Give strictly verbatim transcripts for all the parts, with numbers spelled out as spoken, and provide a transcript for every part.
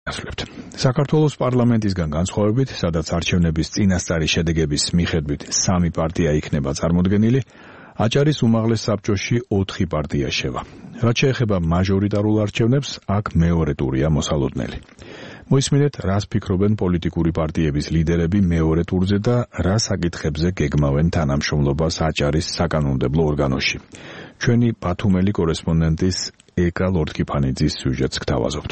საქართველოს პარლამენტისგან განსხვავებით, სადაც არჩევნების წინასწარი შედეგების მიხედვით სამი პარტია იქნება წარმოდგენილი, აჭარის უმაღლეს საბჭოში ოთხი პარტია შევა. რაც შეეხება მაჟორიტარულ არჩევნებს, აქ მეორე ტურია მოსალოდნელი. მოისმინეთ, რას ფიქრობენ პოლიტიკური პარტიების ლიდერები მეორე ტურზე და რა საკითხებზე გეგმავენ თანამშრომლობას აჭარის საკანონმდებლო ორგანოში. ჩვენი ბათუმელი კორესპონდენტის ეკა ლორთქიფანიძის სიუჟეტს გთავაზობთ.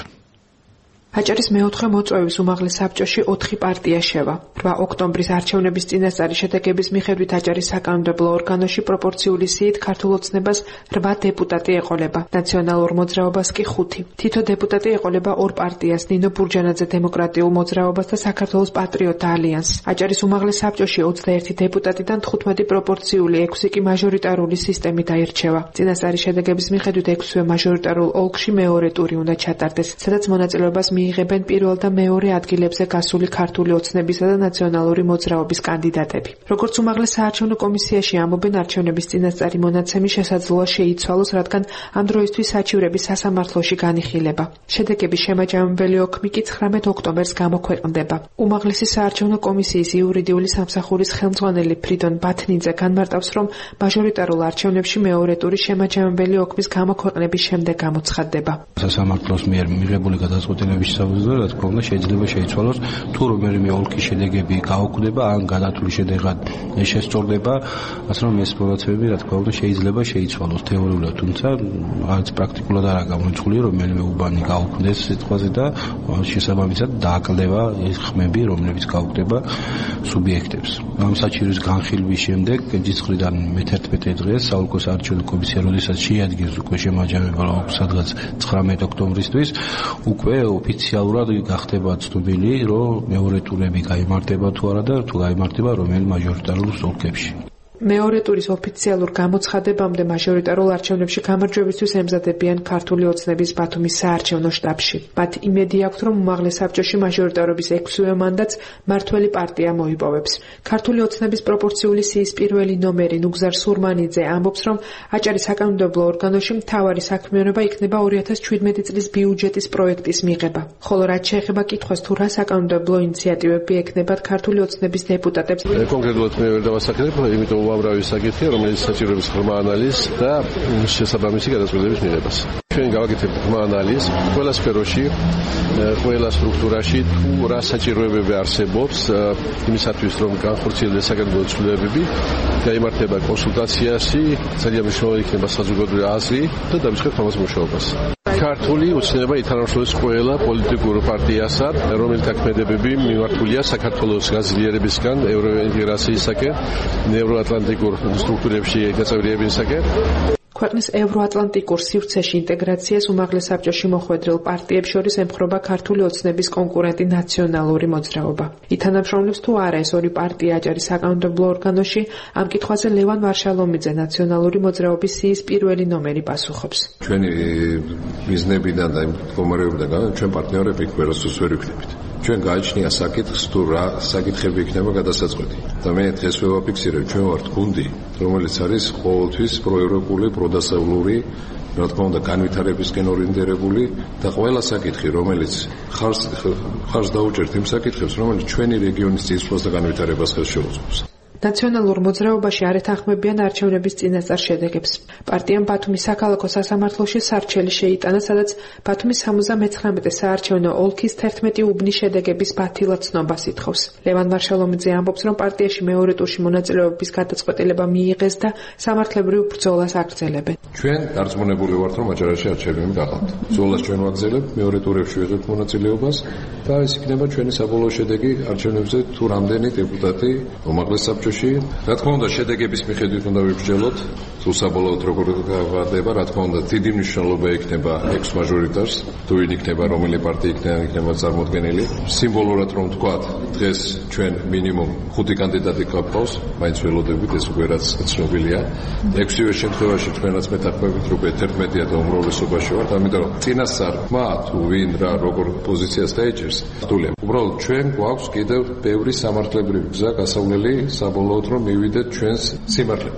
აჭარის მეოთხე მოწვევის უმაღლეს საბჭოში ოთხი პარტია შევა. რვა ოქტომბრის არჩევნების წინასწარი შედეგების მიხედვით აჭარის საკანონმდებლო ორგანოში პროპორციული სიით ქართულ ოცნებას რვა დეპუტატი ეყოლება, ნაციონალურ მოძრაობას კი ხუთი. თითო დეპუტატი ეყოლება ორ პარტიას, ნინო ბურჯანაძე დემოკრატიულ მოძრაობას და საქართველოს პატრიოტთა ალიანსს. აჭარის უმაღლეს საბჭოში ოცდაერთი დეპუტატიდან თხუთმეტი პროპორციული, ექვსი კი მაჟორიტარული სისტემით აირჩევა. წინასწარი შედეგების მიხედვით ექვსივე მაჟორიტარულ ოლქში მეორე ტური უნდა ჩატარდეს, სადაც მონაწილეობას მიიღებენ პირველ და მეორე ადგილებზე გასული ქართული ოცნებისა და ნაციონალური მოძრაობის კანდიდატები. როგორც უმაღლეს საარჩევნო კომისიაში ამბობენ, არჩევნების წინასწარი მონაცემი შესაძლოა შეიცვალოს, რადგან ამ დროისთვის საჩივრები სასამართლოში განიხილება. შედეგების შემაჯამებელი ოქმი კი ცხრამეტ ოქტომბერს გამოქვეყნდება. უმაღლესი საარჩევნო კომისიის იურიდიული სამსახურის ხელმძღვანელი ფრიდონ ბათნიძე განმარტავს, რომ მაჟორიტარულ არჩევნებში მეორე ტური შემაჯამებელი ოქმის გამოქვეყნების შემდეგ გამოცხადდება. სასამართლოს მიერ მიღებული გადაწყვეტილების შესაბამისად, რა თქმა უნდა, შეიძლება შეიცვალოს თუ რომელიმე ოლქის შედეგები გაუქმდება, ან გადათვლილი შედეგად შესწორდება, ასე რომ ეს მონაცემები, რა თქმა უნდა, შეიძლება შეიცვალოს თეორიულად, თუმცა არც პრაქტიკულად არ გამოიჩხული, რომ რომელიმე უბანი გაუქმდეს სიტყვაზე და შესაბამისად დააკლდება ეს ხმები, რომლებიც გაუქმდება სუბიექტებს. ამ საჩივრის განხილვის შემდეგ ძიძღრიდან მეთერთმეტე დღეს საოლქო საარჩევნო კომისია, როდესაც შეადგენს უკვე შემაჯამებელ ოლქს, სადღაც ცხრამეტ ოქტომბრისთვის, უკვე ოფიციალურად გახდება ცნობილი, რომ მეორე ტურები გაიმართება თუ არა და თუ გაიმართება რომელ მაჟორიტარულ ოლქებში. მეორე ტურის ოფიციალურ გამოცხადებამდე მაჟორიტარულ არჩევნებში გამარჯვებისთვის ემზადებიან ქართული ოცნების ბათუმის საარჩევნო შტაბში. მათ იმედი აქვთ, რომ უმაღლეს საბჭოში მაჟორიტარობის ექვსივე მანდატს მართველი პარტია მოიპოვებს. ქართული ოცნების პროპორციული სიის პირველი ნომერი ნუგზარ სურმანიძე ამბობს, რომ აჭარის საკანონმდებლო ორგანოში მთავარი საქმიანობა იქნება ორი ათას ჩვიდმეტი წლის ბიუჯეტის პროექტის მიღება. ხოლო რაც შეეხება კითხვას, თუ რა საკანონმდებლო ინიციატივები ექნებათ ქართული ოცნების დეპუტატებს, კონკრეტულად მე ვერ დავასახელებ, იმიტომ უამრავი საკითხია, რომელიც საჭიროებს ღრმა ანალიზს და შესაბამისი გადაწყვეტილების მიღებას. ჩვენ გავაკეთებთ ღრმა ანალიზს ყველა სფეროში, ყველა სტრუქტურაში, თუ რა საჭიროებები არსებობს იმისათვის, რომ განხორციელდეს საკანონმდებლო ცვლილებები, გაიმართება კონსულტაციაში, ძალიან მნიშვნელოვანი იქნება საზოგადოებრივი აზრი და დავიწყებთ ამას მუშაობას. ქართული ოცნება ითანამშრომლებს ყველა პოლიტიკურ პარტიასთან, რომელთა ქმედებები მიმართულია საქართველოს გაძლიერებისკენ, ევროინტეგრაციისაკენ, ევროატლანტიკურ სტრუქტურებში გაწევრიებისაკენ. ქვეყნის ევროატლანტიკურ სივრცეში ინტეგრაციას უმაღლეს საბჭოში მოხვედრილ პარტიებს შორის ემხრობა ქართული ოცნების კონკურენტი ნაციონალური მოძრაობა. ითანამშრომლებს თუ არა ეს ორი პარტია აჭარის საკანონმდებლო ორგანოში, ამ კითხვაზე ლევან ვარშალომიძე ნაციონალური მოძრაობის სიის პირველი ნომერი პასუხობს. ჩვენი მიზნებიდან და მდგომარეობიდან ჩვენ პარტნიორები ვერასდროს ვერ ვიქნებით. ჩვენ გააჩნია საკითხს, თუ რა საკითხები იქნება გადასაწყვეტი. და მე დღეს ვაფიქსირებ, ჩვენ ვართ გუნდი, რომელიც არის ყოველთვის პროევროპული, პროდასავლური, რა თქმა უნდა, განვითარებისკენ ორიენტირებული და ყველა საკითხი, რომელიც ხარს ხარს დაუჭერთ იმ საკითხებს, რომელიც ჩვენი რეგიონის წინსვლას და განვითარებას ხელს შეუწყობს. ნაციონალურ მოძრაობაში არ ეთანხმებიან არჩევნების წინასწარ შედეგებს. პარტიამ ბათუმის საქალაქო სასამართლოში სარჩელი შეიტანა, სადაც ბათუმის სამოცდამეცხრამეტე საარჩევნო ოლქის თერთმეტი უბნის შედეგების ბათილად ცნობას ითხოვს. ლევან ვარშალომიძე ამბობს, რომ პარტიაში მეორე ტურში მონაწილეობის გადაწყვეტილება მიიღეს და სამართლებრივ ბრძოლას აგრძელებენ. ჩვენ დარწმუნებული ვართ, რომ აჭარაში არჩევნები გახავთ. ბრძოლას ჩვენ ვაგრძელებთ, მეორე ტურებში ვიღებთ მონაწილეობას და ეს იქნება ჩვენი საბოლოო შედეგი არჩევნებზე, თუ რამდენი დეპუტატი უმაღლეს საბჭოში. რა თქმა უნდა, შედეგების მიხედვით უნდა ვიბრძოლოთ, თუ საბოლოოდ როგორ გავხდება, რა თქმა უნდა, დიდი მნიშვნელობა იქნება ექვს მაჟორიტარს, თუ ვინ იქნება, რომელი პარტია იქნება, იქნება წარმოდგენილი. სიმბოლურად რომ ვთქვათ, დღეს ჩვენ მინიმუმ ხუთი კანდიდატი გვყავს, მაინც ველოდებით, ეს უკვე რაც ცნობილია. ექვსივე შემთხვევაში ჩვენაც მეთანხმებით, რომ თერთმეტია და უმრავლესობაში ვართ, ამიტომ რომ წინასწარ ხმა თუ ვინ რა როგორ პოზიციას დაეჭერს, რთულია. უბრალოდ ჩვენ გვაქვს კიდევ ბევრი სამართლებრივი გზა გასავლელი საბოლოოდ რომ მივიდეთ ჩვენს სიმართლემდე.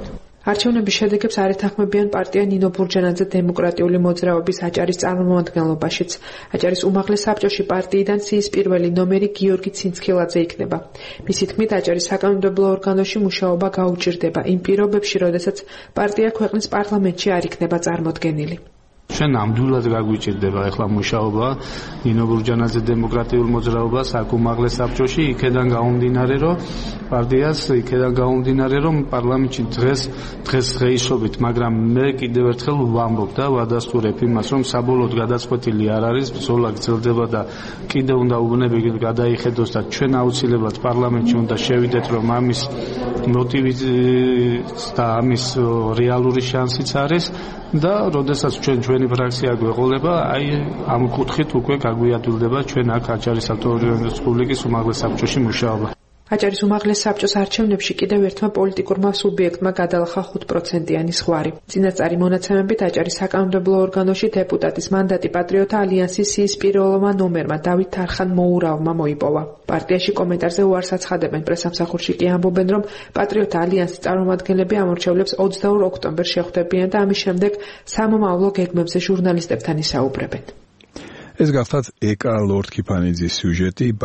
არჩევნების შედეგებს არ ეთანხმებიან პარტია ნინო ბურჯანაძე დემოკრატიული მოძრაობის აჭარის წარმომადგენლობაშიც. აჭარის უმაღლეს საბჭოში პარტიიდან სიის პირველი ნომერი გიორგი ცინცხილაძე იქნება. მისი თქმით, აჭარის საკანონმდებლო ორგანოში მუშაობა გაუჭირდება იმ პირობებში, როდესაც პარტია ქვეყნის პარლამენტში არ იქნება წარმოდგენილი. ჩვენ ნამდვილად გაგვიჭირდება ახლა მუშაობა ნინო ბურჯანაძე დემოკრატიულ მოძრაობას აქ უმაღლეს საბჭოში, იქედან გამომდინარე, რომ პარტიას იქედან გამომდინარე, რომ პარლამენტში დღეს დღეს დღეისობით, მაგრამ მე კიდევ ერთხელ ვამბობ და ვადასტურებ იმას, რომ საბოლოოდ გადაწყვეტილი არ არის, ბრძოლა გრძელდება და კიდევ უნდა უბნები გადაიხედოს და ჩვენ აუცილებლად პარლამენტში უნდა შევიდეთ, რომ ამის მოტივიც და ამის რეალური შანსიც არის და როდესაც ჩვენ ჩვენი ფრაქცია გვეყოლება, აი ამ კუთხით უკვე გაგვიადვილდება ჩვენ აქ აჭარის ავტონომიური რესპუბლიკის უმაღლეს საბჭოში მუშაობა. აჭარის უმაღლეს საბჭოს არჩევნებში კიდევ ერთმა პოლიტიკურმა სუბიექტმა გადალახა ხუთპროცენტიანი ზღვარი. წინასწარი მონაცემებით აჭარის საკანონმდებლო ორგანოში დეპუტატის მანდატი პატრიოტთა ალიანსის სიის პირველმა ნომერმა დავით თარხან მოურავმა მოიპოვა. პარტიაში კომენტარზე უარს აცხადებენ, პრესამსახურში კი ამბობენ, რომ პატრიოტთა ალიანსის წარმომადგენლები ამორჩევლებს ოცდაორ ოქტომბერს შეხვდებიან და ამის შემდეგ სამომავლო გეგმებზე ჟურნალისტებთან ისაუბრებენ. ეს გახლავთ ეკა ლორდ კიფანიძის სიუჟეტი.